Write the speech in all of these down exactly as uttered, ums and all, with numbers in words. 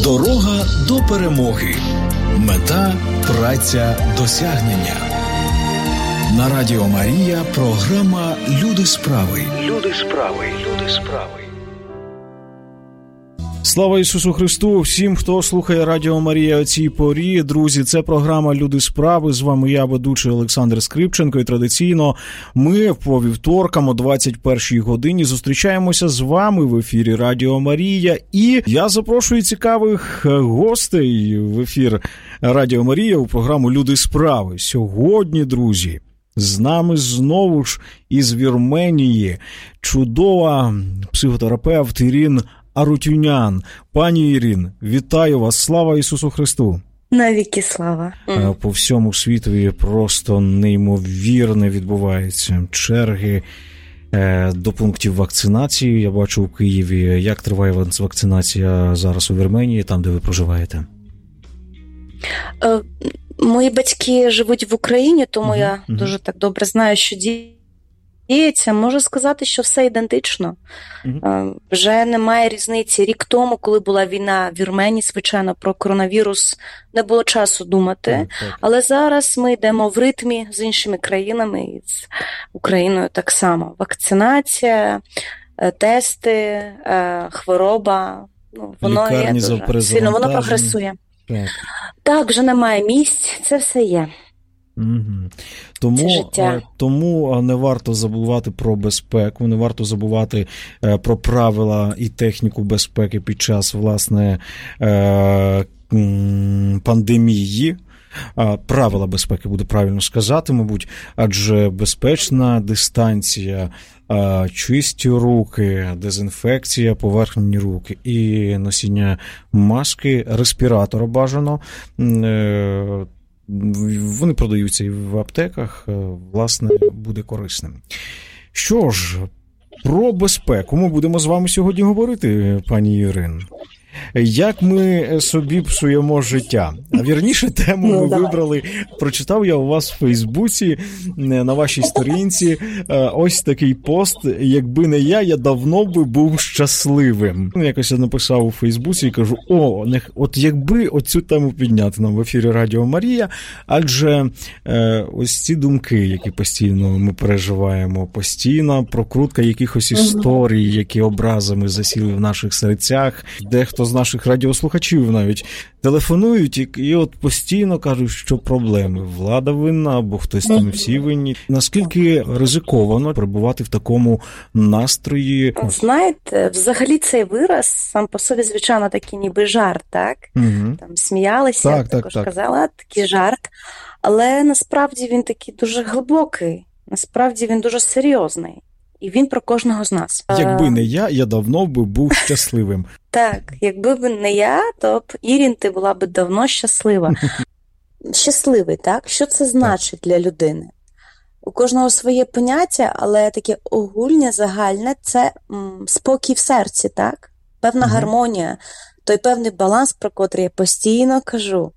Дорога до перемоги. Мета – праця досягнення. На Радіо Марія програма «Люди справи». Люди справи. Люди справи. Слава Ісусу Христу! Всім, хто слухає Радіо Марія о цій порі. Друзі, це програма «Люди справи». З вами я, ведучий Олександр Скрипченко. І традиційно ми по вівторкам о двадцять першій годині зустрічаємося з вами в ефірі Радіо Марія. І я запрошую цікавих гостей в ефір Радіо Марія у програму «Люди справи». Сьогодні, друзі, з нами знову ж із Вірменії чудова психотерапевт Ірин Арутюнян. Пані Ірин, вітаю вас. Слава Ісусу Христу! Навіки слава! По всьому світові просто неймовірне відбуваються черги до пунктів вакцинації. Я бачу у Києві. Як триває вакцинація зараз у Вірменії, там, де ви проживаєте? Мої батьки живуть в Україні, тому uh-huh, я uh-huh. дуже так добре знаю, що діється. Можу сказати, що все ідентично. Uh-huh. Вже немає різниці. Рік тому, коли була війна в Вірменії, звичайно, про коронавірус не було часу думати. Uh-huh. Але зараз ми йдемо в ритмі з іншими країнами, і з Україною так само. Вакцинація, тести, хвороба. Ну, воно лікарні є дуже сильно, воно прогресує. Так. Так, вже немає місць, це все є. Угу. Тому, тому не варто забувати про безпеку, не варто забувати про правила і техніку безпеки під час, власне, пандемії. Правила безпеки, буде правильно сказати, мабуть, адже безпечна дистанція, чисті руки, дезінфекція, поверхні руки і носіння маски, респіратора бажано. Вони продаються і в аптеках, власне, буде корисним. Що ж, про безпеку ми будемо з вами сьогодні говорити, пані Ірин. Як ми собі псуємо життя? А вірніше, тему ми ну, вибрали, прочитав я у вас в Фейсбуці, на вашій сторінці, ось такий пост: якби не я, я давно би був щасливим. Якось я написав у Фейсбуці і кажу, о, от якби оцю тему підняти нам в ефірі Радіо Марія, адже ось ці думки, які постійно ми переживаємо, постійна прокрутка якихось історій, які образами засіли в наших серцях, дехто з наших радіослухачів навіть телефонують і, і от постійно кажуть, що проблеми. Влада винна, або хтось там, всі винні. Наскільки ризиковано перебувати в такому настрої? Знаєте, взагалі цей вираз сам по собі, звичайно, такий ніби жарт, так? Угу. Там сміялися, так, також так, так. казала, такий жарт. Але насправді він такий дуже глибокий, насправді він дуже серйозний. І він про кожного з нас. Якби не я, я давно би був щасливим. Так, якби б не я, то б, Ірин, ти була б давно щаслива. Щасливий, так? Що це значить для людини? У кожного своє поняття, але таке огульне, загальне – це м, спокій в серці, так? Певна угу. гармонія, той певний баланс, про котрий я постійно кажу.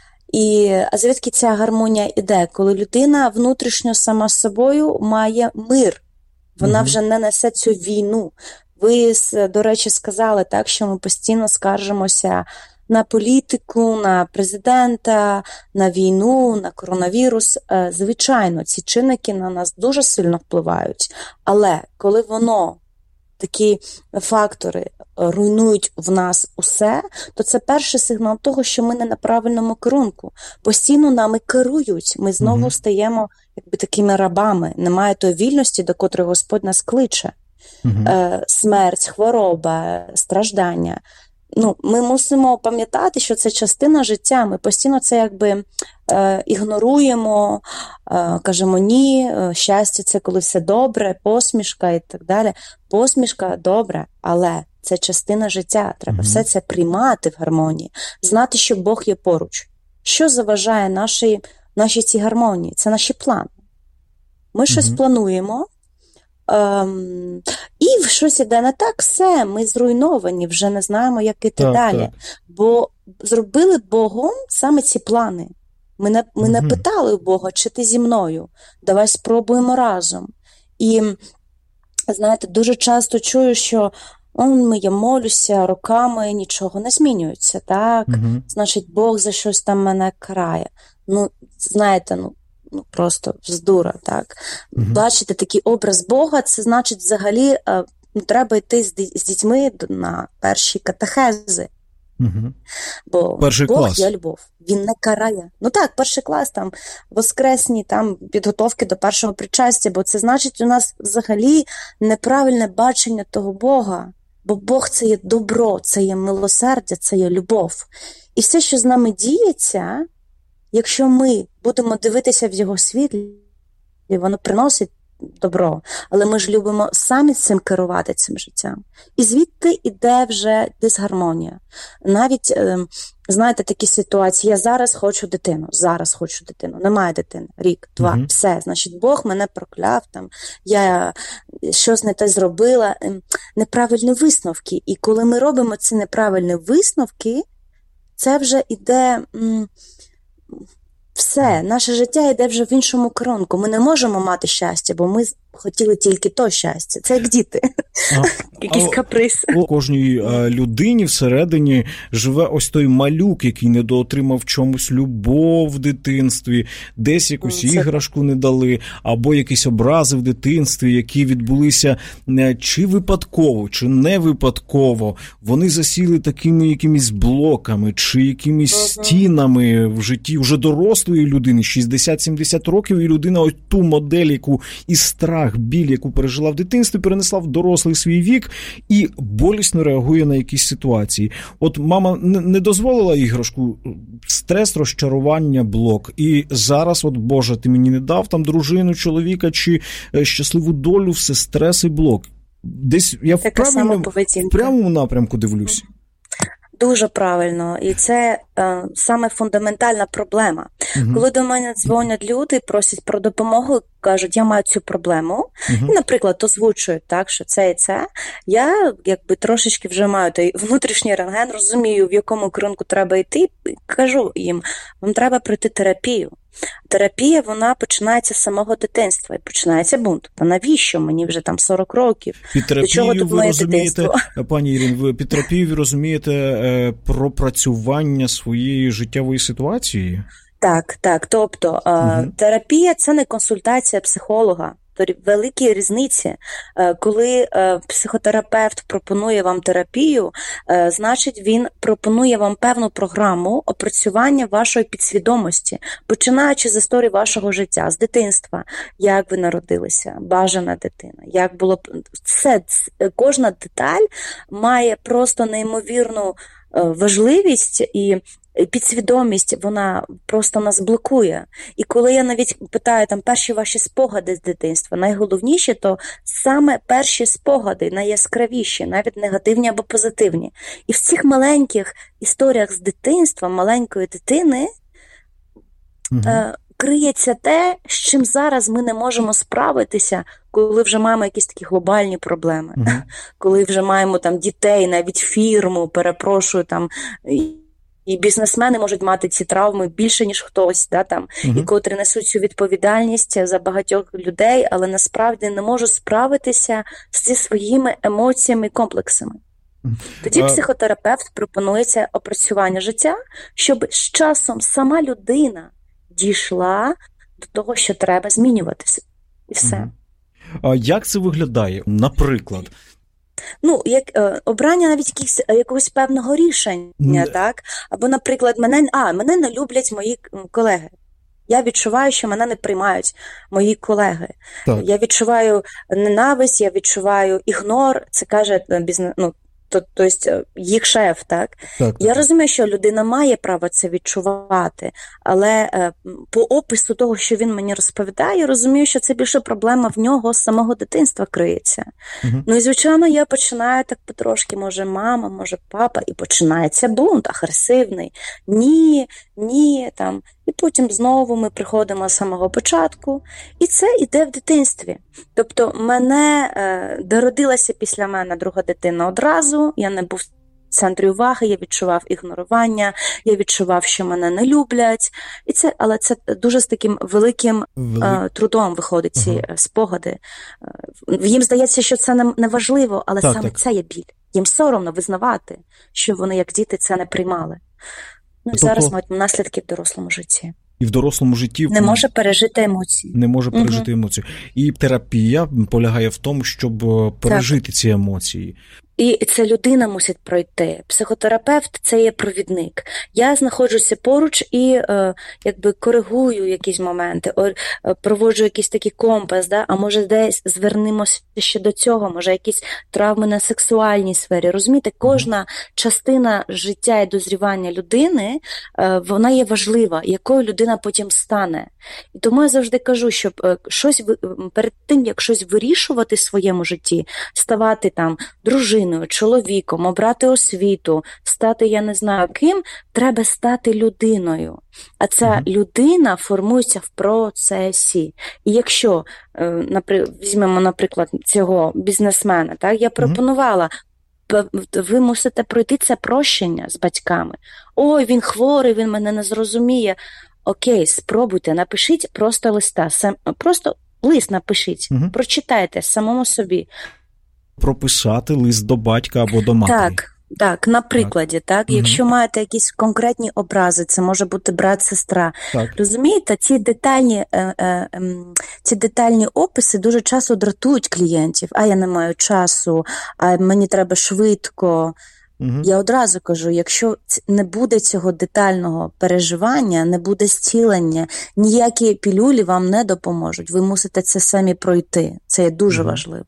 І, а звідки ця гармонія іде? Коли людина внутрішньо сама з собою має мир. Вона вже не несе цю війну. Ви, до речі, сказали так, що ми постійно скаржимося на політику, на президента, на війну, на коронавірус. Звичайно, ці чинники на нас дуже сильно впливають. Але коли воно, такі фактори, руйнують в нас усе, то це перший сигнал того, що ми не на правильному керунку. Постійно нами керують, ми знову mm-hmm. стаємо якби такими рабами. Немає тої вільності, до котрої Господь нас кличе. Mm-hmm. Е, смерть, хвороба, страждання. Ну, ми мусимо пам'ятати, що це частина життя. Ми постійно це якби е, ігноруємо, е, кажемо ні, е, щастя – це коли все добре, посмішка і так далі. Посмішка – добре, але це частина життя. Треба mm-hmm. все це приймати в гармонії. Знати, що Бог є поруч. Що заважає нашій, нашій цій гармонії? Це наші плани. Ми mm-hmm. щось плануємо, ем, і щось іде не так, все, ми зруйновані, вже не знаємо, як іти так, далі. Так. Бо зробили Богом саме ці плани. Ми не, ми mm-hmm. не питали у Бога, чи ти зі мною? Давай спробуємо разом. І, знаєте, дуже часто чую, що Он, я молюся роками, нічого не змінюється, так? Угу. Значить, Бог за щось там мене карає. Ну, знаєте, ну, ну просто вздура, так? Угу. Бачите, такий образ Бога, це значить взагалі ну, треба йти з, з дітьми на перші катехези. Угу. Бо перший Бог клас. є любов, він не карає. Ну так, перший клас, там, воскресні там, підготовки до першого причастя, бо це значить у нас взагалі неправильне бачення того Бога. Бо Бог – це є добро, це є милосердя, це є любов. І все, що з нами діється, якщо ми будемо дивитися в його світлі, воно приносить добро. Але ми ж любимо самі цим керувати, цим життям. І звідти йде вже дисгармонія. Навіть, знаєте, такі ситуації, я зараз хочу дитину, зараз хочу дитину, немає дитини, рік, два, угу. все, значить, Бог мене прокляв, там, я щось не те зробила, неправильні висновки. І коли ми робимо ці неправильні висновки, це вже йде... М- Все, наше життя йде вже в іншому керунку. Ми не можемо мати щастя, бо ми хотіли тільки то щастя. Це як діти. Якийсь каприз. У кожній людині всередині живе ось той малюк, який недоотримав чомусь любов в дитинстві, десь якусь Це... іграшку не дали, або якісь образи в дитинстві, які відбулися чи випадково, чи не випадково. Вони засіли такими якимись блоками, чи якимись угу. стінами в житті вже дорослої людини, шістдесят-сімдесят років, і людина ось ту модель, яку і страх, біль, яку пережила в дитинстві, перенесла в дорослий свій вік і болісно реагує на якісь ситуації. От мама не дозволила іграшку, стрес, розчарування, блок. І зараз, от, Боже, ти мені не дав там дружину, чоловіка чи щасливу долю, все стрес і блок. Десь я в правильному, в прямому напрямку дивлюсь. Дуже правильно. І це е, саме фундаментальна проблема. Uh-huh. Коли до мене дзвонять люди, просять про допомогу, кажуть, я маю цю проблему, uh-huh. і, наприклад, озвучують так, що це і це, я якби трошечки вже маю той внутрішній рентген, розумію, в якому керунку треба йти, і кажу їм, вам треба пройти терапію. Терапія, вона починається з самого дитинства, і починається бунт. Та навіщо? Мені вже там сорок років. Під терапією ви розумієте, пані Ірин, ви під терапією ви розумієте е, пропрацювання своєї життєвої ситуації? Так, так. Тобто е, угу. терапія – це не консультація психолога. Великі різниці. Коли психотерапевт пропонує вам терапію, значить він пропонує вам певну програму опрацювання вашої підсвідомості, починаючи з історії вашого життя, з дитинства, як ви народилися, бажана дитина, як було... Все, кожна деталь має просто неймовірну важливість і підсвідомість, вона просто нас блокує. І коли я навіть питаю там перші ваші спогади з дитинства, найголовніше, то саме перші спогади, найяскравіші, навіть негативні або позитивні. І в цих маленьких історіях з дитинства, маленької дитини, угу. е, криється те, з чим зараз ми не можемо справитися, коли вже маємо якісь такі глобальні проблеми. Угу. Коли вже маємо там дітей, навіть фірму, перепрошую, там... І бізнесмени можуть мати ці травми більше, ніж хтось, да, там, uh-huh. і котрі несуть цю відповідальність за багатьох людей, але насправді не можуть справитися зі своїми емоціями і комплексами. Тоді uh-huh. психотерапевт пропонує це опрацювання життя, щоб з часом сама людина дійшла до того, що треба змінюватися. І все. Uh-huh. А як це виглядає? Наприклад... Ну, як е, обрання навіть якихось, якогось певного рішення, не. так? Або, наприклад, мене, а, мене не люблять мої колеги. Я відчуваю, що мене не приймають мої колеги. Так. Я відчуваю ненависть, я відчуваю ігнор, це каже бізнес, ну, тобто їх шеф, так? Так, я так. розумію, що людина має право це відчувати, але е, по опису того, що він мені розповідає, я розумію, що це більше проблема в нього з самого дитинства криється. Угу. Ну і, звичайно, я починаю так потрошки, може мама, може папа, і починається бунт агресивний. Ні, ні, там. І потім знову ми приходимо з самого початку. І це йде в дитинстві. Тобто мене, е, дородилася після мене друга дитина одразу, я не був в центрі уваги, я відчував ігнорування, я відчував, що мене не люблять. І це, але це дуже з таким великим Вели... е, трудом виходить ці ага. спогади. Е, їм здається, що це не, не важливо, але так, саме так. це є біль. Їм соромно визнавати, що вони, як діти, це не приймали. Ну, і тобто... зараз мають наслідки в дорослому житті. І в дорослому житті... Не може пережити емоції. Не може пережити угу. емоції. І терапія полягає в тому, щоб пережити так. ці емоції. І це людина мусить пройти. Психотерапевт – це є провідник. Я знаходжуся поруч і е, якби коригую якісь моменти, о, е, проводжу якийсь такий компас, да? А може десь звернемося ще до цього, може якісь травми на сексуальній сфері. Розумієте, кожна mm. частина життя і дозрівання людини, е, вона є важлива, якою людина потім стане. І тому я завжди кажу, щоб е, щось, перед тим, як щось вирішувати в своєму житті, ставати там дружиною, чоловіком, обрати освіту, стати, я не знаю ким, треба стати людиною. А ця mm-hmm. людина формується в процесі. І якщо, візьмемо, наприклад, цього бізнесмена, так, я пропонувала, mm-hmm. ви мусите пройти це прощення з батьками. Ой, він хворий, він мене не зрозуміє. Окей, спробуйте, напишіть просто листа, просто лист напишіть, mm-hmm. прочитайте самому собі. Прописати лист до батька або до матері. Так, так, на прикладі, так. так? Угу. Якщо маєте якісь конкретні образи, це може бути брат, сестра. Так. Розумієте, ці детальні, е, е, е, ці детальні описи дуже часто дратують клієнтів. А я не маю часу, а мені треба швидко. Угу. Я одразу кажу, якщо не буде цього детального переживання, не буде зцілення, ніякі пілюлі вам не допоможуть. Ви мусите це самі пройти. Це є дуже угу. важливо.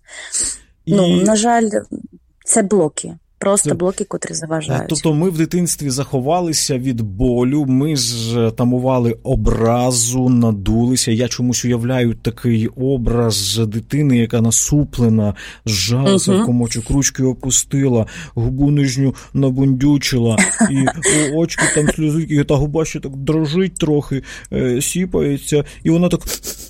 І... Ну, на жаль, це блоки. Просто це... блоки, котрі заважають. Тобто ми в дитинстві заховалися від болю, ми ж тамували образу, надулися. Я чомусь уявляю такий образ дитини, яка насуплена, зжалася в комочок, ручки опустила, губу нижню набундючила, і очки там сльозики, та губа ще так дрожить трохи, сіпається, і вона так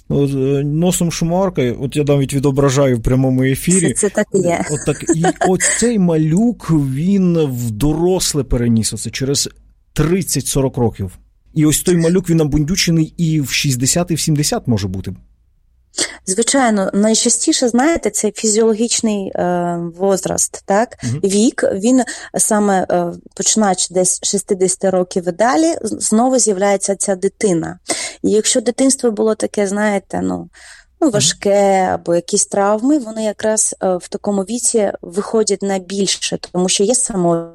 носом шмаркає. От я навіть відображаю в прямому ефірі. Це, це так і є. От так, і оцей малюк, він в доросле переніс оце через тридцять-сорок років. І ось той малюк, він набундючений і в шістдесят, і в сімдесят може бути. Звичайно, найчастіше, знаєте, це фізіологічний е, возраст, так? Угу. Вік, він саме е, починаючи десь шістдесят років і далі, знову з'являється ця дитина. І якщо дитинство було таке, знаєте, ну, ну важке або якісь травми, вони якраз е, в такому віці виходять на більше, тому що є самотність,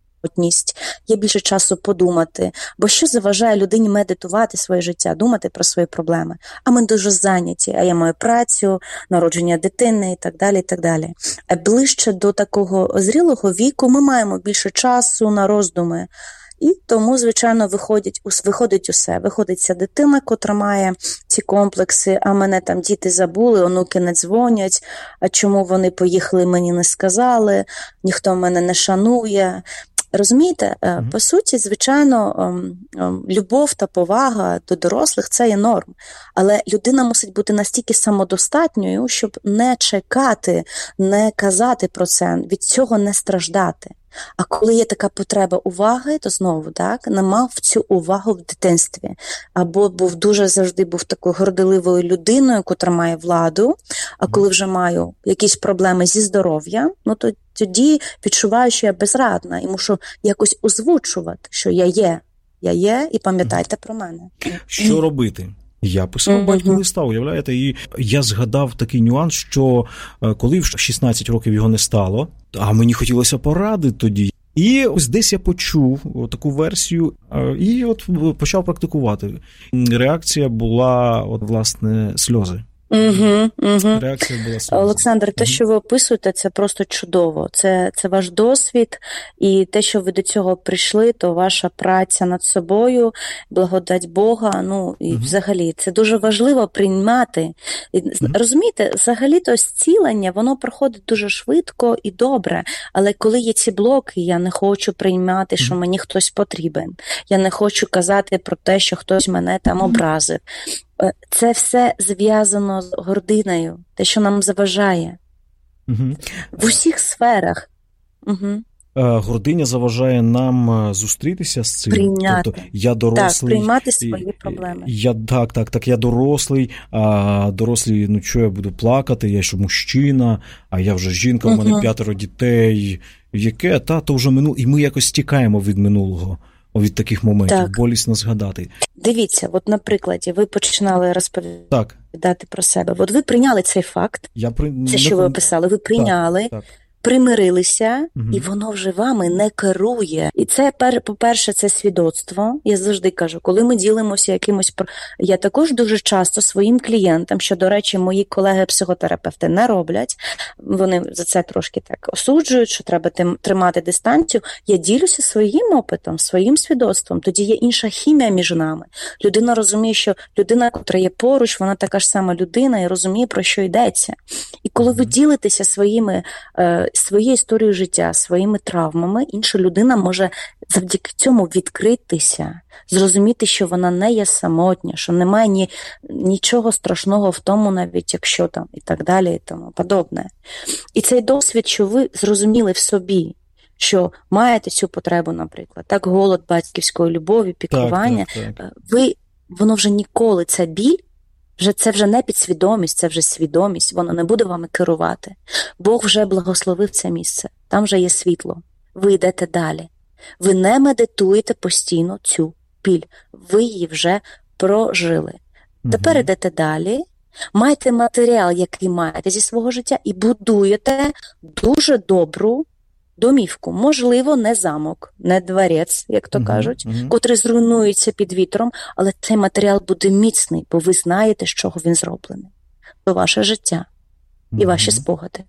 є більше часу подумати. Бо що заважає людині медитувати своє життя, думати про свої проблеми? А ми дуже зайняті, а я маю працю, народження дитини і так далі, і так далі. А ближче до такого зрілого віку ми маємо більше часу на роздуми. І тому, звичайно, виходить, виходить усе. Виходить ця дитина, котра має ці комплекси, а мене там діти забули, онуки не дзвонять, а чому вони поїхали, мені не сказали, ніхто мене не шанує. Розумієте, mm-hmm. по суті, звичайно, любов та повага до дорослих – це є норм. Але людина мусить бути настільки самодостатньою, щоб не чекати, не казати про це, від цього не страждати. А коли є така потреба уваги, то знову, так, не мав цю увагу в дитинстві. Або був дуже завжди був такою горделивою людиною, котра має владу, а коли вже маю якісь проблеми зі здоров'ям, ну то тоді відчуваю, що я безрадна і мушу якось озвучувати, що я є. Я є, і пам'ятайте про мене. Що робити? Я писав mm-hmm. батьку листа, уявляєте, і я згадав такий нюанс, що коли в шістнадцять років його не стало, а мені хотілося поради тоді. І ось десь я почув таку версію і от почав практикувати. Реакція була, от, власне, сльози. Угу, угу. Реакція була сльози. Олександр, те, що ви описуєте, це просто чудово. Це, це ваш досвід, і те, що ви до цього прийшли, то ваша праця над собою, благодать Бога, ну, і угу. взагалі, це дуже важливо приймати. Угу. Розумієте, взагалі-то зцілення, воно проходить дуже швидко і добре, але коли є ці блоки, я не хочу приймати, що угу. мені хтось потрібен, я не хочу казати про те, що хтось мене там образив. Це все зв'язано з гординою, те, що нам заважає. Угу. В усіх сферах. Угу. гординя заважає нам зустрітися з цим. Прийняти. Тобто, я дорослий. Так, приймати свої проблеми. Я, так, так, так, я дорослий, а дорослий, ну що я буду плакати, я ж мужчина, а я вже жінка, у мене угу. п'ятеро дітей. Яке? Та, то вже минуло. І ми якось тікаємо від минулого, від таких моментів, так. Болісно згадати. Дивіться, от на прикладі, ви починали розповідати так. про себе. От ви прийняли цей факт, я при... це, що ви описали, ви прийняли, так, так. примирилися, угу. і воно вже вами не керує. І це, по-перше, це свідоцтво. Я завжди кажу, коли ми ділимося якимось... Я також дуже часто своїм клієнтам, що, до речі, мої колеги-психотерапевти не роблять, вони за це трошки так осуджують, що треба тримати дистанцію. Я ділюся своїм опитом, своїм свідоцтвом. Тоді є інша хімія між нами. Людина розуміє, що людина, котра є поруч, вона така ж сама людина і розуміє, про що йдеться. І коли ви ділитеся своїми... своєю історією життя, своїми травмами, інша людина може завдяки цьому відкритися, зрозуміти, що вона не є самотня, що немає ні, нічого страшного в тому, навіть якщо там і так далі, і тому подобне. І цей досвід, що ви зрозуміли в собі, що маєте цю потребу, наприклад, так, голод батьківської любові, піклування, так, так, так. ви, воно вже ніколи, ця біль, Вже це вже не підсвідомість, це вже свідомість, воно не буде вами керувати. Бог вже благословив це місце, там вже є світло. Ви йдете далі. Ви не медитуєте постійно цю біль, ви її вже прожили. Угу. Тепер йдете далі, маєте матеріал, який маєте зі свого життя, і будуєте дуже добру домівку. Можливо, не замок, не дворець, як то uh-huh, кажуть, uh-huh. котрий зруйнується під вітром, але цей матеріал буде міцний, бо ви знаєте, з чого він зроблений. Це ваше життя і uh-huh. ваші спогади.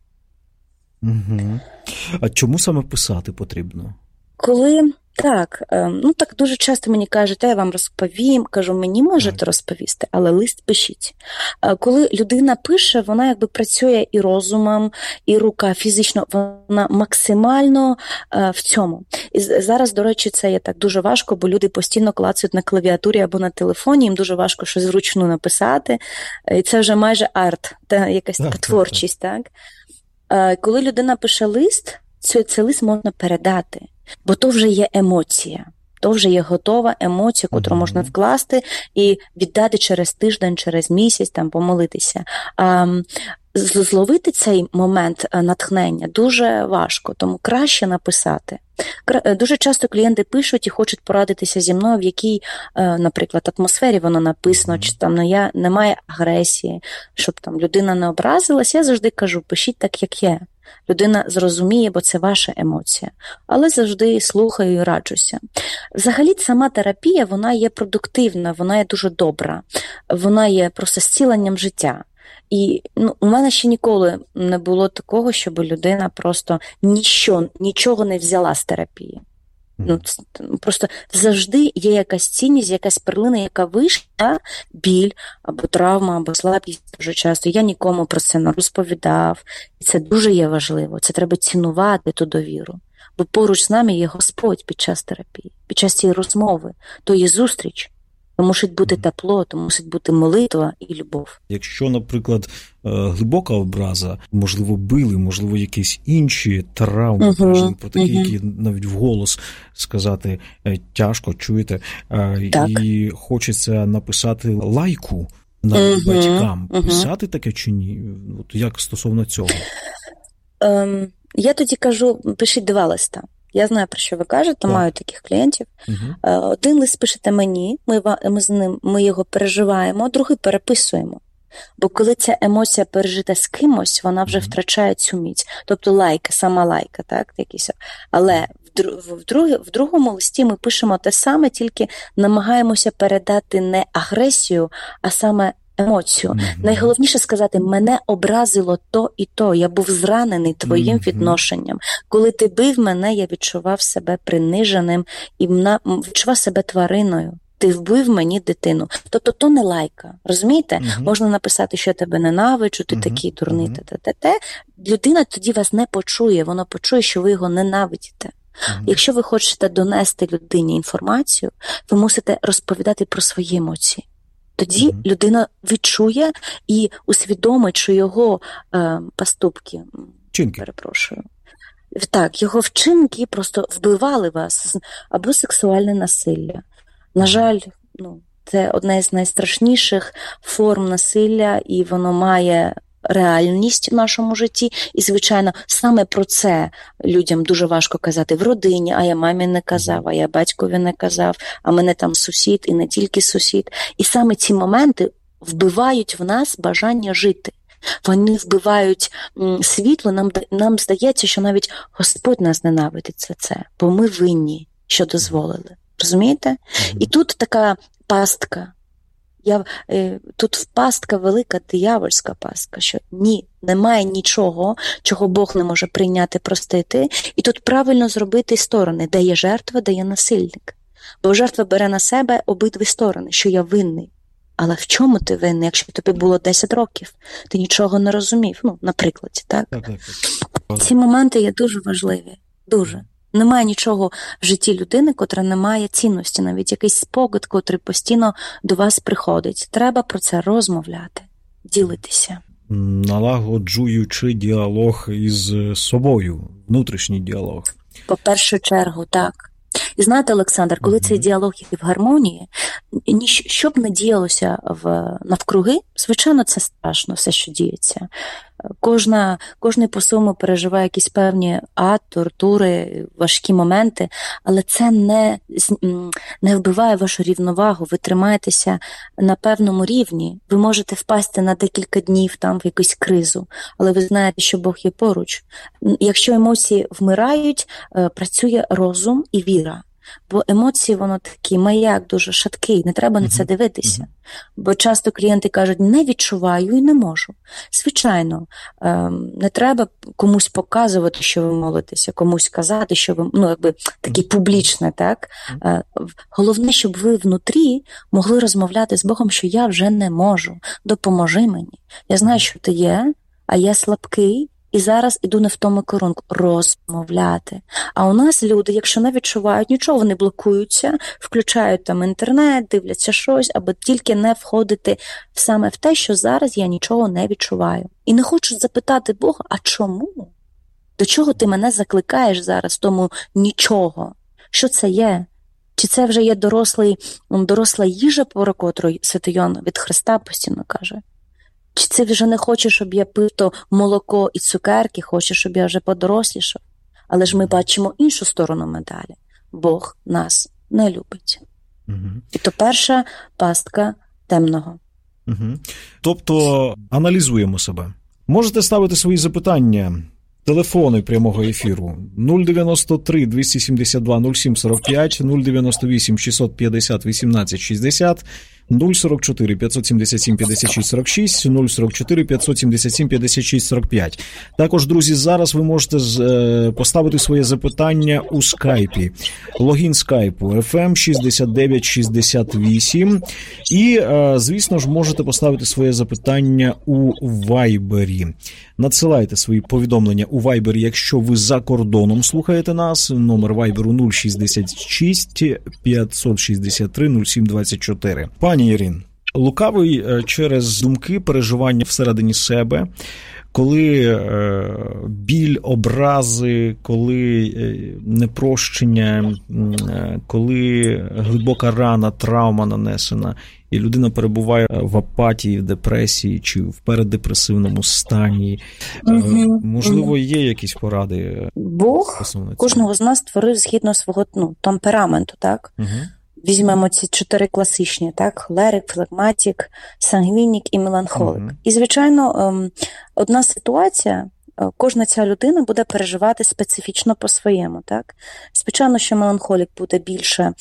Uh-huh. А чому саме писати потрібно? Коли... Так, ну так дуже часто мені кажуть, я вам розповім, кажу, мені можете так. розповісти, але лист пишіть. Коли людина пише, вона якби працює і розумом, і рука фізично, вона максимально в цьому. І зараз, до речі, це є так дуже важко, бо люди постійно клацають на клавіатурі або на телефоні, їм дуже важко щось вручну написати, і це вже майже арт, та якась така творчість, так? так? Коли людина пише лист, цей, цей лист можна передати. Бо то вже є емоція, то вже є готова емоція, яку uh-huh. можна вкласти і віддати через тиждень, через місяць, там, помолитися. А, зловити цей момент натхнення дуже важко, тому краще написати. Дуже часто клієнти пишуть і хочуть порадитися зі мною, в якій, наприклад, атмосфері воно написано, чи там ну, я, немає агресії, щоб там людина не образилась. Я завжди кажу, пишіть так, як є. Людина зрозуміє, бо це ваша емоція. Але завжди слухаю і раджуся. Взагалі, сама терапія, вона є продуктивна, вона є дуже добра. Вона є просто зціленням життя. І ну, у мене ще ніколи не було такого, щоб людина просто ніщо, нічого не взяла з терапії. Ну, просто завжди є якась цінність, якась перлина, яка вийшла, біль, або травма, або слабкість дуже часто. Я нікому про це не розповідав. І це дуже є важливо. Це треба цінувати ту довіру. Бо поруч з нами є Господь під час терапії, під час цієї розмови. То є зустріч. То мусить бути тепло, то мусить бути молитва і любов. Якщо, наприклад, глибока образа, можливо, били, можливо, якісь інші травми, uh-huh. про такі, uh-huh. які навіть вголос сказати тяжко, чуєте, так. і хочеться написати лайку навіть uh-huh. батькам. Uh-huh. Писати таке чи ні? От як стосовно цього? Um, я тоді кажу, пишіть два листа. Я знаю, про що ви кажете, так. маю таких клієнтів. Угу. Один лист пишете мені, ми, ми, з ним, ми його переживаємо, а другий переписуємо. Бо коли ця емоція пережита з кимось, вона вже угу. втрачає цю міць. Тобто лайка, сама лайка, так? Якісь. Але в, в, друг, в другому листі ми пишемо те саме, тільки намагаємося передати не агресію, а саме емоцію. Mm-hmm. Найголовніше сказати, мене образило то і то, я був зранений твоїм mm-hmm. відношенням. Коли ти бив мене, я відчував себе приниженим і відчував себе твариною. Ти вбив мені дитину. Тобто то не лайка, розумієте? Mm-hmm. Можна написати, що я тебе ненавиджу, ти mm-hmm. такий дурний, mm-hmm. те-те-те. Людина тоді вас не почує, вона почує, що ви його ненавидите. Mm-hmm. Якщо ви хочете донести людині інформацію, ви мусите розповідати про свої емоції. Тоді mm-hmm. людина відчує і усвідомить, що його е, поступки, Чинки. перепрошую, Так, його вчинки просто вбивали вас, або сексуальне насилля. На жаль, ну, це одна з найстрашніших форм насилля, і воно має реальність в нашому житті. І, звичайно, саме про це людям дуже важко казати в родині, а я мамі не казав, а я батькові не казав, а мене там сусід, і не тільки сусід. І саме ці моменти вбивають в нас бажання жити. Вони вбивають світло, нам, нам здається, що навіть Господь нас ненавидить за це, бо ми винні, що дозволили. Розумієте? Mm-hmm. І тут така пастка. Я, е, тут пастка велика, диявольська пастка, що ні, немає нічого, чого Бог не може прийняти, простити. І тут правильно зробити сторони, де є жертва, де є насильник. Бо жертва бере на себе обидві сторони, що я винний. Але в чому ти винний, якщо тобі було десять років? Ти нічого не розумів, ну, наприклад, так? Так, так, так. Ці моменти є дуже важливі, дуже. Немає нічого в житті людини, котра не має цінності, навіть якийсь спогад, котрий постійно до вас приходить. Треба про це розмовляти, ділитися. Налагоджуючи діалог із собою, внутрішній діалог. По першу чергу, так. І знаєте, Олександр, коли mm-hmm. цей діалог є в гармонії, що б не діялося в, навкруги, звичайно, це страшно, все, що діється. Кожна, кожний по-своєму переживає якісь певні ад, тортури, важкі моменти, але це не, не вбиває вашу рівновагу, ви тримаєтеся на певному рівні, ви можете впасти на декілька днів там в якусь кризу, але ви знаєте, що Бог є поруч. Якщо емоції вмирають, працює розум і віра. Бо емоції, воно такий маяк дуже шаткий, не треба на це дивитися. Бо часто клієнти кажуть, не відчуваю і не можу. Звичайно, не треба комусь показувати, що ви молитеся, комусь казати, що ви, ну, якби, таке публічне, так? Головне, щоб ви внутрі могли розмовляти з Богом, що я вже не можу, допоможи мені. Я знаю, що ти є, а я слабкий, і зараз іду не в тому керунку розмовляти. А у нас люди, якщо не відчувають нічого, вони блокуються, включають там інтернет, дивляться щось, аби тільки не входити саме в те, що зараз я нічого не відчуваю. І не хочуть запитати Бога, а чому? До чого ти мене закликаєш зараз, тому нічого? Що це є? Чи це вже є дорослий, доросла їжа, про котру Святий Йоанн від Христа постійно каже? Чи це вже не хоче, щоб я пив то молоко і цукерки, хоче, щоб я вже подорослішав? Але ж ми бачимо іншу сторону медалі. Бог нас не любить. Угу. І то перша пастка темного. Угу. Тобто аналізуємо себе. Можете ставити свої запитання. Телефони прямого ефіру нуль дев'яносто три двісті сімдесят два нуль сім сорок п'ять, нуль дев'яносто вісім шістсот п'ятдесят вісімнадцять шістдесят, нуль сорок чотири п'ятсот сімдесят сім п'ятдесят шість сорок шість, нуль сорок чотири п'ятсот сімдесят сім п'ятдесят шість сорок п'ять. Також, друзі, зараз ви можете поставити своє запитання у скайпі. Логін скайпу еф ем шістдесят дев'ять шістдесят вісім. І, звісно ж, можете поставити своє запитання у Вайбері. Надсилайте свої повідомлення у Вайбері, якщо ви за кордоном слухаєте нас. Номер Вайберу нуль шістдесят шість п'ятсот шістдесят три нуль сім двадцять чотири. Пані Ірин, лукавий через думки, переживання всередині себе, коли е, біль, образи, коли е, непрощення, е, коли глибока рана, травма нанесена, і людина перебуває в апатії, в депресії чи в переддепресивному стані. Угу. Можливо, є якісь поради? Бог кожного з нас створив згідно свого, ну, темпераменту, так? Угу. Візьмемо ці чотири класичні, так? Холерик, флегматик, сангвінік і меланхолик. Uh-huh. І, звичайно, одна ситуація, кожна ця людина буде переживати специфічно по-своєму, так? Звичайно, що меланхолік буде більше,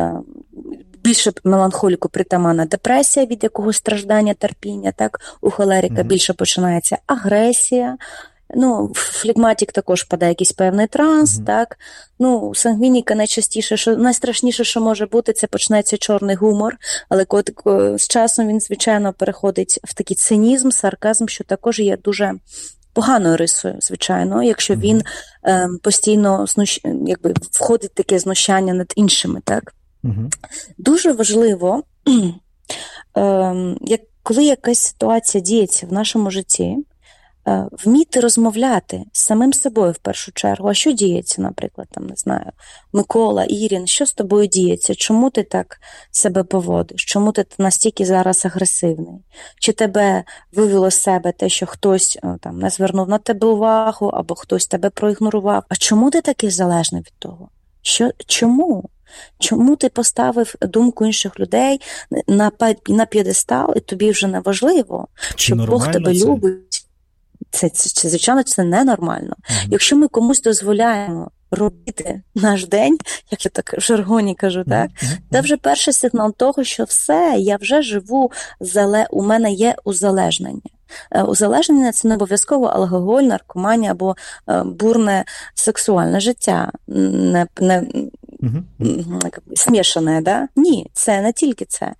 більше меланхоліку притаманна депресія від якогось страждання, терпіння, так? У холерика uh-huh. більше починається агресія. Ну, флегматик також впадає якийсь певний транс, mm-hmm. так. Ну, у сангвініка найчастіше, що найстрашніше, що може бути, це почнеться чорний гумор, але з часом він, звичайно, переходить в такий цинізм, сарказм, що також є дуже поганою рисою, звичайно, якщо mm-hmm. він е, постійно знущ... якби, входить в таке знущання над іншими, так. Mm-hmm. Дуже важливо, е, як, коли якась ситуація діється в нашому житті, вміти розмовляти з самим собою в першу чергу. А що діється, наприклад, там, не знаю, Микола, Ірін, що з тобою діється? Чому ти так себе поводиш? Чому ти настільки зараз агресивний? Чи тебе вивело з себе те, що хтось там не звернув на тебе увагу, або хтось тебе проігнорував? А чому ти такий залежний від того? Що, чому? Чому ти поставив думку інших людей на, на п'єдестал, і тобі вже не важливо, що Бог тебе це? любить? Це, це, це, звичайно, це ненормально. Mm-hmm. Якщо ми комусь дозволяємо робити наш день, як я так в жаргоні кажу, так, mm-hmm. це вже перший сигнал того, що все, я вже живу, зале... у мене є узалежнення. Узалежнення – це не обов'язково алкоголь, наркоманія або бурне сексуальне життя, не, не mm-hmm. смішане, да? Ні, це не тільки це.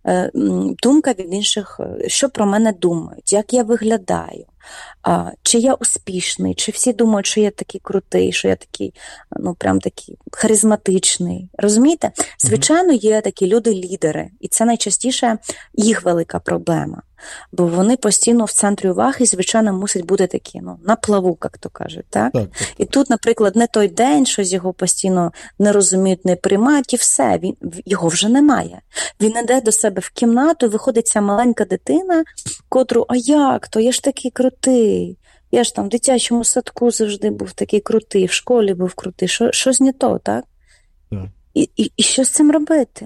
Думка від інших, що про мене думають, як я виглядаю, а, чи я успішний, чи всі думають, що я такий крутий, що я такий, ну, прям такий харизматичний. Розумієте? Звичайно, є такі люди-лідери, і це найчастіше їх велика проблема. Бо вони постійно в центрі уваги і, звичайно, мусять бути такі, ну, на плаву, як то кажуть, так? Так, так? І тут, наприклад, не той день, що його постійно не розуміють, не приймають, і все, він, його вже немає. Він іде до себе в кімнату, і виходить ця маленька дитина, котру, а як то, я ж такий крутий, я ж там в дитячому садку завжди був такий крутий, в школі був крутий, що, щось не то, так? Так. І, і, і що з цим робити?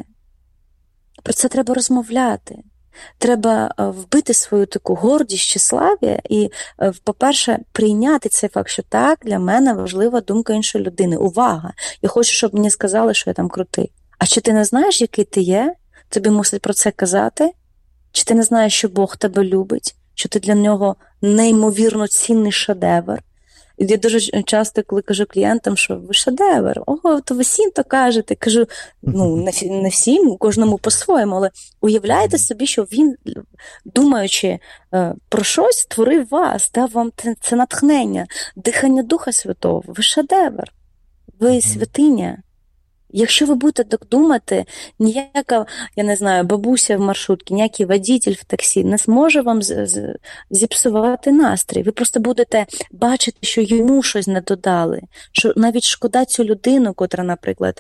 Про це треба розмовляти. Треба вбити свою таку гордість, тщеслав'я і, по-перше, прийняти цей факт, що так, для мене важлива думка іншої людини. Увага! Я хочу, щоб мені сказали, що я там крутий. А чи ти не знаєш, який ти є? Тобі мусять про це казати? Чи ти не знаєш, що Бог тебе любить? Що ти для нього неймовірно цінний шедевр? І я дуже часто, коли кажу клієнтам, що ви шедевр, ого, то ви всім то кажете. Кажу, ну, не, не всім, кожному по-своєму, але уявляєте собі, що він, думаючи е, про щось, створив вас, дав вам це, це натхнення, дихання Духа Святого. Ви шедевр, ви святиня. Якщо ви будете так думати, ніяка, я не знаю, бабуся в маршрутці, ніякий водитель в таксі не зможе вам зіпсувати настрій. Ви просто будете бачити, що йому щось не додали, що навіть шкода цю людину, котра, наприклад,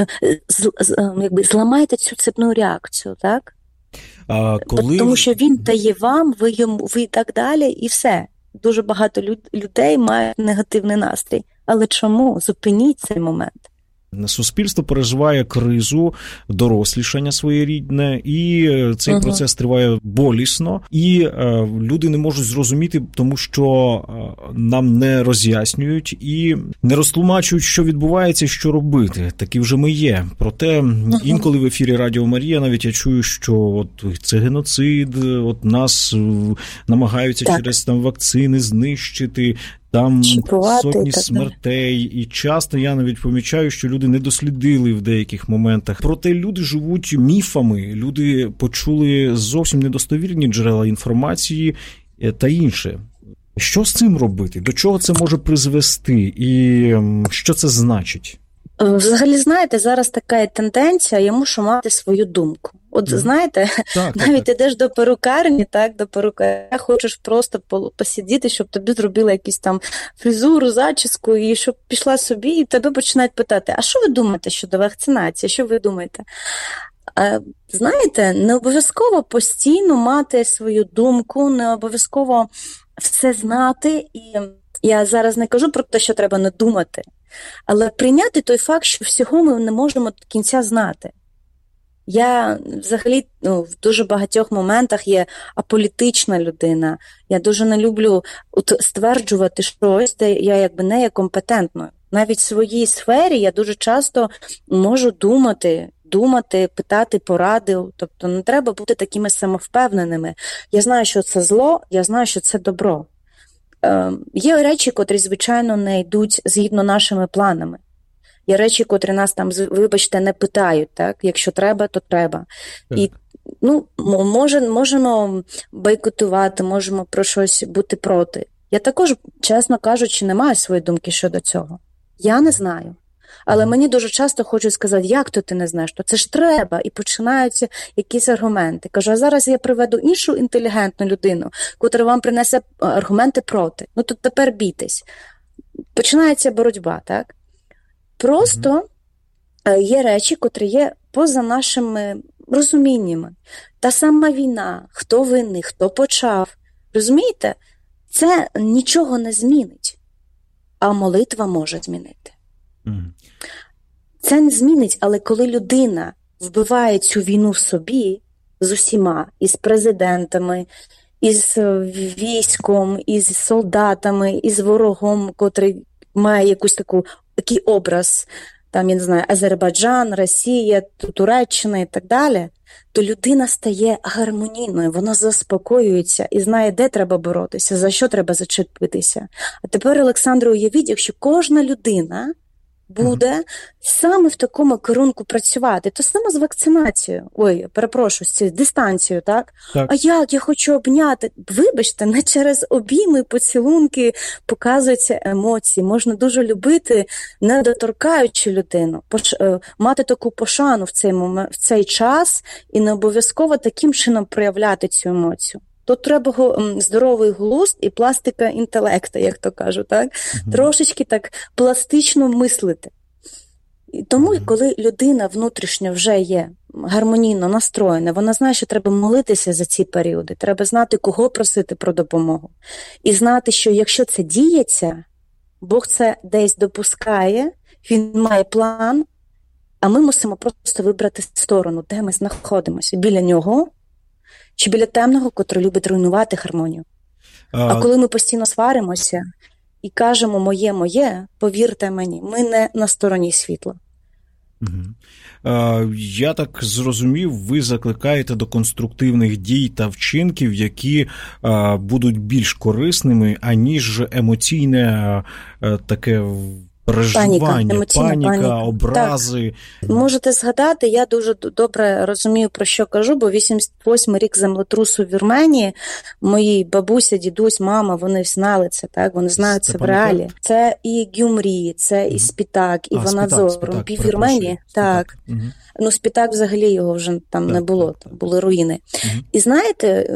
якби зламаєте цю цепну реакцію, так? А коли... Тому що він дає вам, ви йому, ви і так далі, і все. Дуже багато людей мають негативний настрій. Але чому? Зупиніть цей момент. Суспільство переживає кризу дорослішання своєрідне, і цей uh-huh. процес триває болісно, і е, люди не можуть зрозуміти, тому що е, нам не роз'яснюють і не розтлумачують, що відбувається, що робити. Такі вже ми є. Проте uh-huh. інколи в ефірі Радіо Марія навіть я чую, що от це геноцид, от нас намагаються так. через там вакцини знищити, там Чіпувати, сотні смертей, і часто я навіть помічаю, що люди не дослідили в деяких моментах. Проте люди живуть міфами, люди почули зовсім недостовірні джерела інформації та інше. Що з цим робити? До чого це може призвести? І що це значить? Взагалі, знаєте, зараз така тенденція, я мушу мати свою думку. От, mm. знаєте, так, навіть так, ідеш до перукарні, так, до перукаря, хочеш просто посидіти, щоб тобі зробили якусь там фризуру, зачіску, і щоб пішла собі, і тебе починають питати, а що ви думаєте щодо вакцинації, що ви думаєте? А, знаєте, не обов'язково постійно мати свою думку, не обов'язково все знати, і я зараз не кажу про те, що треба не думати, але прийняти той факт, що всього ми не можемо до кінця знати. Я взагалі ну, в дуже багатьох моментах є аполітична людина. Я дуже не люблю стверджувати щось, де я якби не є компетентною. Навіть в своїй сфері я дуже часто можу думати, думати, питати поради. Тобто не треба бути такими самовпевненими. Я знаю, що це зло, я знаю, що це добро. Е, є речі, котрі, звичайно, не йдуть згідно нашими планами. Є речі, котрі нас там, вибачте, не питають, так? Якщо треба, то треба. Так. І, ну, може, можемо бойкотувати, можемо про щось бути проти. Я також, чесно кажучи, не маю своєї думки щодо цього. Я не знаю. Але мені дуже часто хочуть сказати, як то ти не знаєш, то це ж треба. І починаються якісь аргументи. Кажу, а зараз я приведу іншу інтелігентну людину, котра вам принесе аргументи проти. Ну, то тепер бійтесь. Починається боротьба, так? Просто є речі, котрі є поза нашими розуміннями. Та сама війна, хто винний, хто почав. Розумієте? Це нічого не змінить, а молитва може змінити. Mm. Це не змінить, але коли людина вбиває цю війну в собі з усіма, із президентами, із військом, із солдатами, із ворогом, котрий має якусь таку, такий образ, там, я не знаю, Азербайджан, Росія, Туреччина і так далі, то людина стає гармонійною, вона заспокоюється і знає, де треба боротися, за що треба зачепитися. А тепер, Олександре, уявіть, якщо кожна людина буде mm-hmm. саме в такому керунку працювати. То саме з вакцинацією. Ой, перепрошую, з цією дистанцією, так? так? А як? Я хочу обняти. Вибачте, не через обійми, поцілунки показуються емоції. Можна дуже любити, не доторкаючи людину. Пош... Мати таку пошану в цей момент, в цей час і не обов'язково таким чином проявляти цю емоцію. Тут треба здоровий глузд і пластика інтелекту, як то кажуть, так? Uh-huh. Трошечки так пластично мислити. І тому, uh-huh. коли людина внутрішньо вже є гармонійно настроєна, вона знає, що треба молитися за ці періоди, треба знати, кого просити про допомогу. І знати, що якщо це діється, Бог це десь допускає, Він має план, а ми мусимо просто вибрати сторону, де ми знаходимося, біля нього, чи біля темного, котрий любить руйнувати гармонію. А... а коли ми постійно сваримося і кажемо «моє, моє», повірте мені, ми не на стороні світла. Угу. А, я так зрозумів, ви закликаєте до конструктивних дій та вчинків, які а, будуть більш корисними, аніж емоційне а, таке переживання, паніка, паніка, паніка, образи. Так. Можете згадати, я дуже добре розумію, про що кажу, бо вісімдесят восьмий рік землетрусу в Вірменії, мої бабуся, дідусь, мама, вони знали це, так? Вони знають це, це в реалі. Це і Гюмрі, це і Спітак, і Ванадзор. В Вірменії, так. Угу. Ну, Спітак взагалі його вже там так, не було, так, там були руїни. Угу. І знаєте,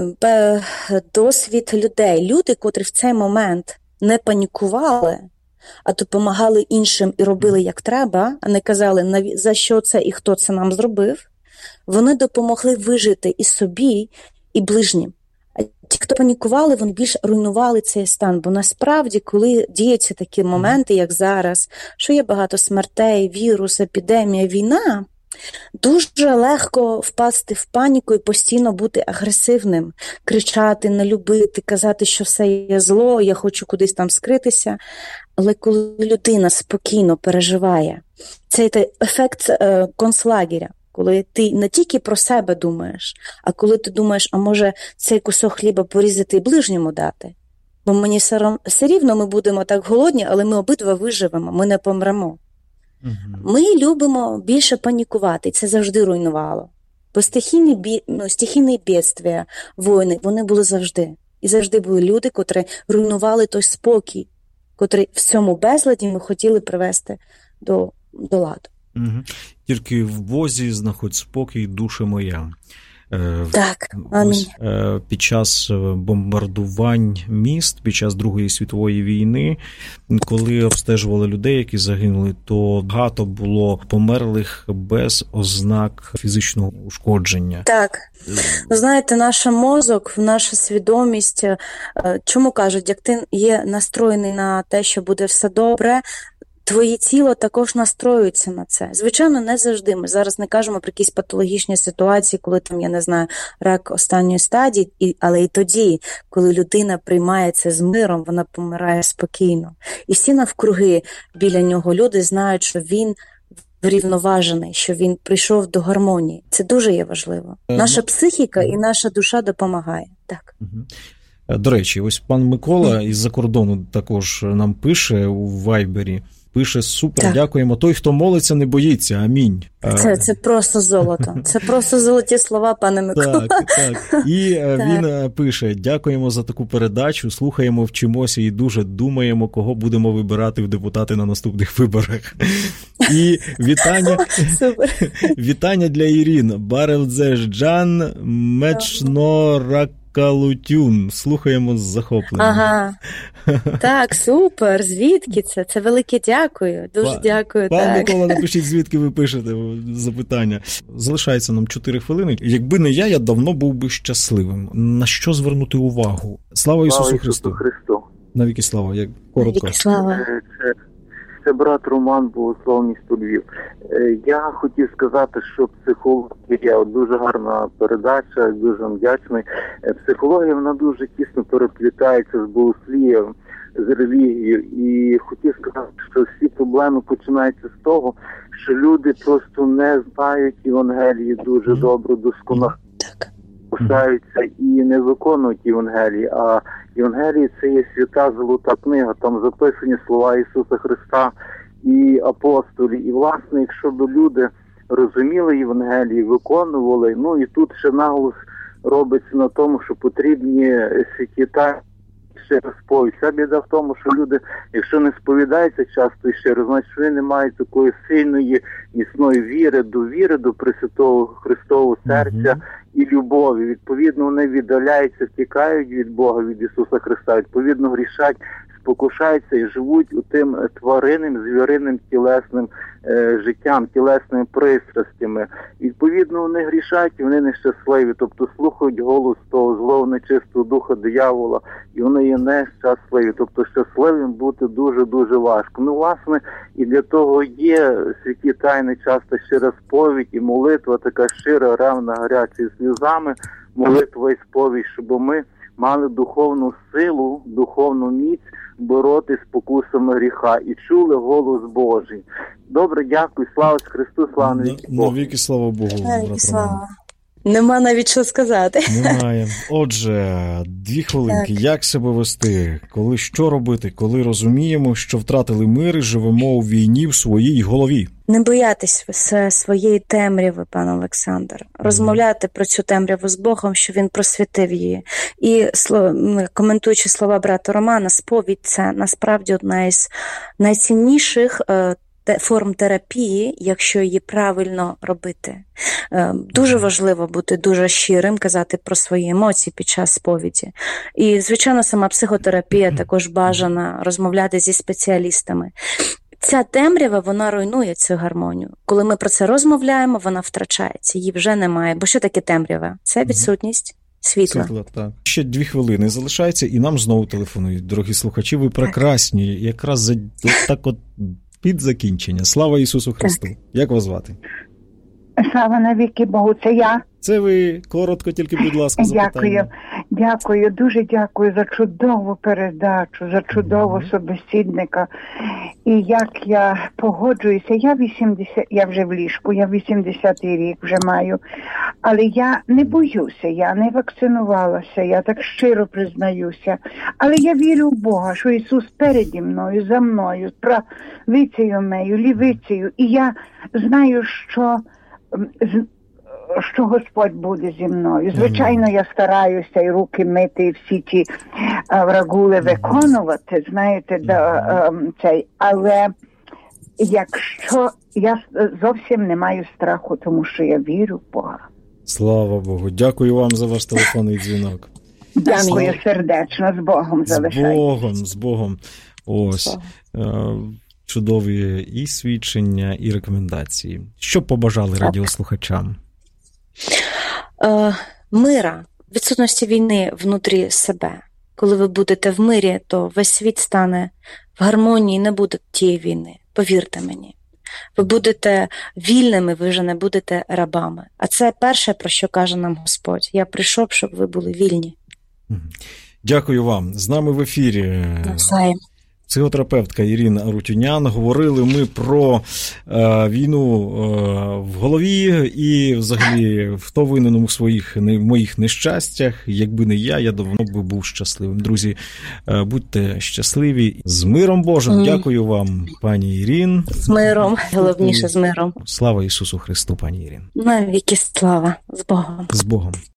досвід людей, люди, котрі в цей момент не панікували, а допомагали іншим і робили як треба, а не казали, за що це і хто це нам зробив, вони допомогли вижити і собі, і ближнім. А ті, хто панікували, вони більш руйнували цей стан. Бо насправді, коли діються такі моменти, як зараз, що є багато смертей, вірус, епідемія, війна, дуже легко впасти в паніку і постійно бути агресивним, кричати, не любити, казати, що все є зло, я хочу кудись там скритися. Але коли людина спокійно переживає, цей ефект е, концлагеря, коли ти не тільки про себе думаєш, а коли ти думаєш, а може цей кусок хліба порізати і ближньому дати, бо мені все, все рівно ми будемо так голодні, але ми обидва виживемо, ми не помремо. Ми любимо більше панікувати, і це завжди руйнувало. Бо стихійні, бі... ну, стихійні бідствия, війни, вони були завжди. І завжди були люди, котрі руйнували той спокій, котрий в цьому безладі ми хотіли привести до, до ладу. Угу. Тільки в Бозі знаходь спокій, душа моя. Так, амінь. Під час бомбардувань міст, під час Другої світової війни, коли обстежували людей, які загинули, то багато було померлих без ознак фізичного ушкодження. Так. Знаєте, наш мозок, наша свідомість, чому кажуть, як ти є настроєний на те, що буде все добре, твоє тіло також настроюється на це. Звичайно, не завжди. Ми зараз не кажемо про якісь патологічні ситуації, коли там, я не знаю, рак останньої стадії, і, але і тоді, коли людина приймає це з миром, вона помирає спокійно. І всі навкруги біля нього люди знають, що він врівноважений, що він прийшов до гармонії. Це дуже є важливо. Наша психіка і наша душа допомагає. Так. До речі, ось пан Микола із-за кордону також нам пише у Вайбері. Пише, супер, так. Дякуємо. Той, хто молиться, не боїться. Амінь. Це, це просто золото. Це просто золоті слова, пане Микола. Так, так. І так. Він пише, дякуємо за таку передачу, слухаємо, вчимося і дуже думаємо, кого будемо вибирати в депутати на наступних виборах. І вітання, вітання для Ірин. Баревдзежджан Мечнорак Калутюн. Слухаємо з захопленням. Ага. Так, супер. Звідки це? Це велике дякую. Дуже Па, дякую. Пан так. Микола, напишіть, звідки ви пишете запитання. Залишається нам чотири хвилини. Якби не я, я давно був би щасливим. На що звернути увагу? Слава Ісусу слава Христу. Ісусу Христу. Навіки слава. Як коротко. Навіки слава. Це, це брат Роман, Богослов, місто Львів. Я хотів сказати, що психологія дуже гарна передача, дуже вдячний. Психологія, вона дуже тісно переплітається з богослів'ям, з релігією. І хотів сказати, що всі проблеми починаються з того, що люди просто не знають Євангелії дуже добре, досконало. Так. Кусаються і не виконують Євангелії, а Євангелії – це є свята золота книга, там записані слова Ісуса Христа і апостолів. І, власне, якщо б люди розуміли Євангелії, виконували, ну і тут ще наголос робиться на тому, що потрібні святі тайни щиро сповідь. Вся біда в тому, що люди, якщо не сповідаються часто і щиро, значить вони не мають такої сильної, міцної віри, довіри до Пресвятого Христового серця і любові. Відповідно, вони віддаляються, втікають від Бога, від Ісуса Христа, відповідно, грішать, спокушаються і живуть у тим тваринним, звіринним, тілесним е, життям, тілесними пристрастями. Відповідно, вони грішать і вони нещасливі, тобто слухають голос того злого нечистого духа диявола, і вони є нещасливі. Тобто щасливим бути дуже-дуже важко. Ну, власне, і для того є святі тайни, часто щира сповідь і молитва, така щира, ревна, гаряча і сльозами, молитва і сповідь, щоб ми мали духовну силу, духовну міць боротися з покусами гріха і чули голос Божий. Добре, дякую, слава Христу, слава навіки Богу. Навіки слава Богу. Навіки слава. Нема навіть що сказати. Немає. Отже, дві хвилинки. Так. Як себе вести? Коли що робити? Коли розуміємо, що втратили мир і живемо у війні в своїй голові? Не боятись своєї темряви, пан Олександр. Розмовляти про цю темряву з Богом, що він просвітив її. І, коментуючи слова брата Романа, сповідь – це насправді одна із найцінніших форм терапії, якщо її правильно робити. Дуже важливо бути дуже щирим, казати про свої емоції під час сповіді. І, звичайно, сама психотерапія також бажана, розмовляти зі спеціалістами. Ця темрява, вона руйнує цю гармонію. Коли ми про це розмовляємо, вона втрачається, її вже немає. Бо що таке темрява? Це відсутність світла. Світла, так. Ще дві хвилини залишається, і нам знову телефонують. Дорогі слухачі, ви прекрасні. Якраз за, так от під закінчення. Слава Ісусу Христу. Так. Як вас звати? Слава навіки Богу, це я. Це ви, коротко тільки, будь ласка, запитання. Дякую, дякую, дуже дякую за чудову передачу, за чудового mm-hmm. собеседника. І як я погоджуюся, я вісімдесят, я вже в ліжку, я вісімдесятий рік вже маю, але я не боюся, я не вакцинувалася, я так щиро признаюся, але я вірю в Бога, що Ісус переді мною, за мною, правицею моєю, лівицею, і я знаю, що що Господь буде зі мною. Звичайно, я стараюся і руки мити, і всі ті а, рагули виконувати, знаєте, да, а, цей, але якщо я зовсім не маю страху, тому що я вірю в Бога. Слава Богу. Дякую вам за ваш телефонний дзвінок. Дякую Слава... сердечно, з Богом залишайтеся. З Богом, з Богом. Ось. Чудові і свідчення, і рекомендації. Що побажали радіослухачам? Е, мира, відсутності війни внутрі себе. Коли ви будете в мирі, то весь світ стане в гармонії, не буде тієї війни. Повірте мені. Ви будете вільними, ви вже не будете рабами. А це перше, про що каже нам Господь. Я прийшов, щоб ви були вільні. Дякую вам. З нами в ефірі Навзаєм. Психотерапевтка Ірина Арутюнян. Говорили ми про е, війну е, в голові і взагалі хто винен у своїх, не, в моїх нещастях. Якби не я, я давно би був щасливим. Друзі, е, будьте щасливі. З миром Божим. Mm. Дякую вам, пані Ірин. З миром. Головніше з миром. Слава Ісусу Христу, пані Ірин. Навіки слава. З Богом. З Богом.